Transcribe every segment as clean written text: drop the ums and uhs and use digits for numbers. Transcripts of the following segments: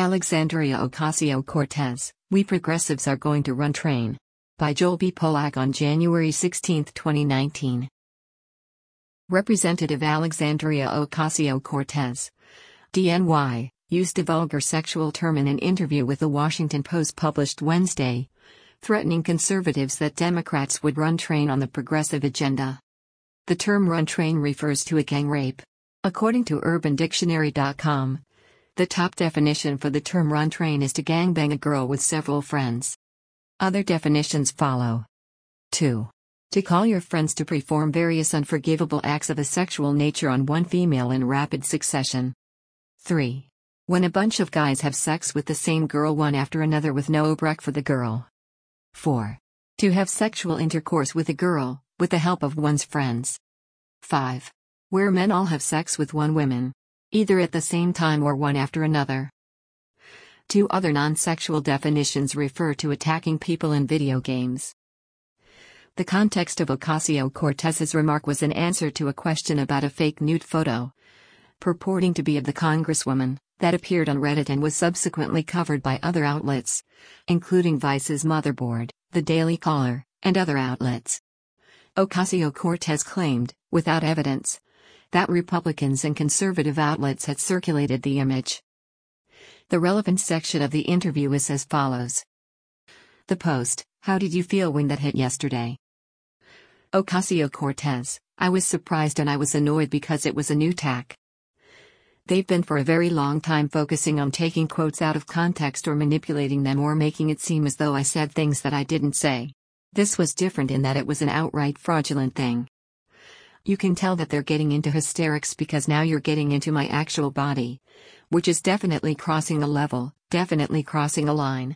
Alexandria Ocasio-Cortez, We Progressives Are Going to Run Train. By Joel B. Polak on January 16, 2019. Representative Alexandria Ocasio-Cortez, DNY, used a vulgar sexual term in an interview with The Washington Post published Wednesday, threatening conservatives that Democrats would run train on the progressive agenda. The term run train refers to a gang rape. According to UrbanDictionary.com, the top definition for the term run train is to gangbang a girl with several friends. Other definitions follow. 2. To call your friends to perform various unforgivable acts of a sexual nature on one female in rapid succession. 3. When a bunch of guys have sex with the same girl one after another with no break for the girl. 4. To have sexual intercourse with a girl, with the help of one's friends. 5. Where men all have sex with one woman, either at the same time or one after another. 2 other non-sexual definitions refer to attacking people in video games. The context of Ocasio-Cortez's remark was an answer to a question about a fake nude photo, purporting to be of the congresswoman, that appeared on Reddit and was subsequently covered by other outlets, including Vice's Motherboard, The Daily Caller, and other outlets. Ocasio-Cortez claimed, without evidence, that Republicans and conservative outlets had circulated the image. The relevant section of the interview is as follows. The Post, how did you feel when that hit yesterday? Ocasio-Cortez, I was surprised and I was annoyed because it was a new tack. They've been for a very long time focusing on taking quotes out of context or manipulating them or making it seem as though I said things that I didn't say. This was different in that it was an outright fraudulent thing. You can tell that they're getting into hysterics because now you're getting into my actual body, which is definitely crossing a level, definitely crossing a line.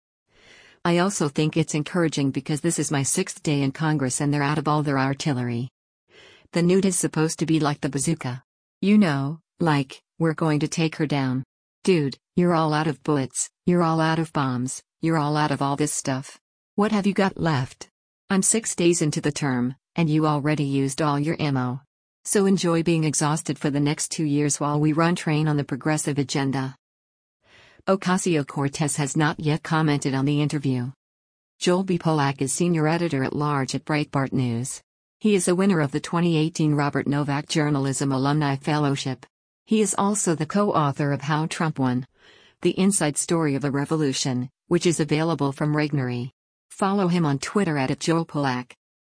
I also think it's encouraging because this is my 6th day in Congress and they're out of all their artillery. The nude is supposed to be like the bazooka. You know, like, we're going to take her down. Dude, you're all out of bullets, you're all out of bombs, you're all out of all this stuff. What have you got left? I'm 6 days into the term, and you already used all your ammo. So enjoy being exhausted for the next 2 years while we run train on the progressive agenda. Ocasio-Cortez has not yet commented on the interview. Joel B. Polak is senior editor-at-large at Breitbart News. He is a winner of the 2018 Robert Novak Journalism Alumni Fellowship. He is also the co-author of How Trump Won: The Inside Story of a Revolution, which is available from Regnery. Follow him on Twitter @JoelPolak.